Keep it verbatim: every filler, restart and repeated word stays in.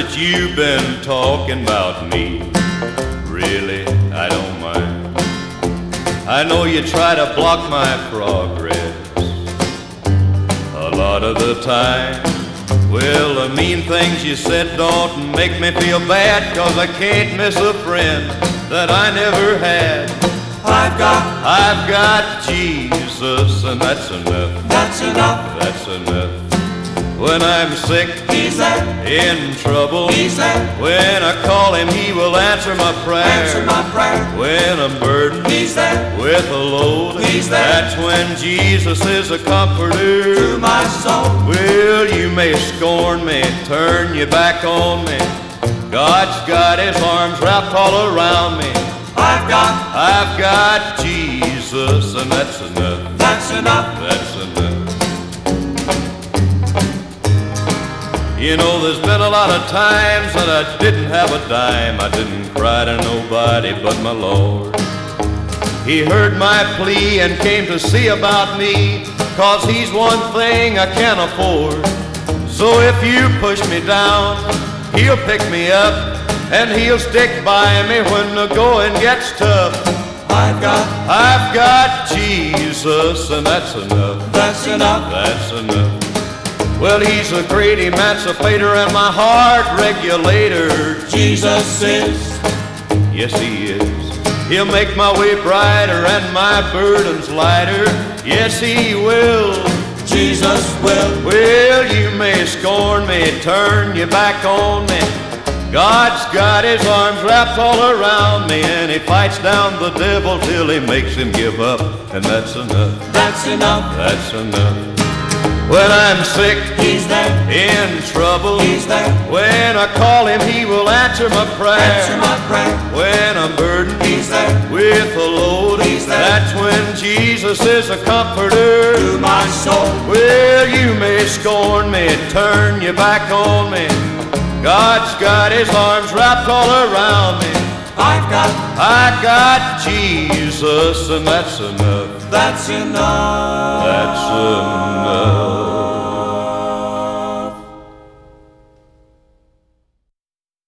that you've been talking about me. Really, I don't mind. I know you try to block my progress a lot of the time. Well, the mean things you said don't make me feel bad, 'cause I can't miss a friend that I never had. I've got, I've got Jesus, and that's enough. that's enough. That's enough. When I'm sick, He's there, in trouble, He's there. when I call Him, He will answer my prayer. Answer my prayer. When I'm burdened He's there, with a load, He's there. that's when Jesus is a comforter. to my soul. Well, you may scorn me, turn your back on me. God's got His arms wrapped all around me. I've got, I've got Jesus, and that's enough. that's enough. That's enough. You know, there's been a lot of times that I didn't have a dime. I didn't cry to nobody but my Lord. He heard my plea and came to see about me, 'cause He's one thing I can't afford. So if you push me down, He'll pick me up, and He'll stick by me when the going gets tough. I've got, I've got Jesus, and that's enough. that's enough. That's enough. Well, He's a great emancipator and my heart regulator. Jesus is, Yes, He is. He'll make my way brighter and my burdens lighter. Yes, He will. Jesus will. Well, you may scorn me, turn your back on me. God's got His arms wrapped all around me, and He fights down the devil till He makes him give up. And that's enough. That's enough. That's enough. When I'm sick, He's there, in trouble, He's there. when I call Him, He will answer my prayer. Answer my prayer. When I'm burdened He's there, with a load, He's there. that's when Jesus is a comforter. to my soul. Well, you may scorn me, turn your back on me. God's got His arms wrapped all around me. I've got, I got Jesus, and that's enough. that's enough. That's enough.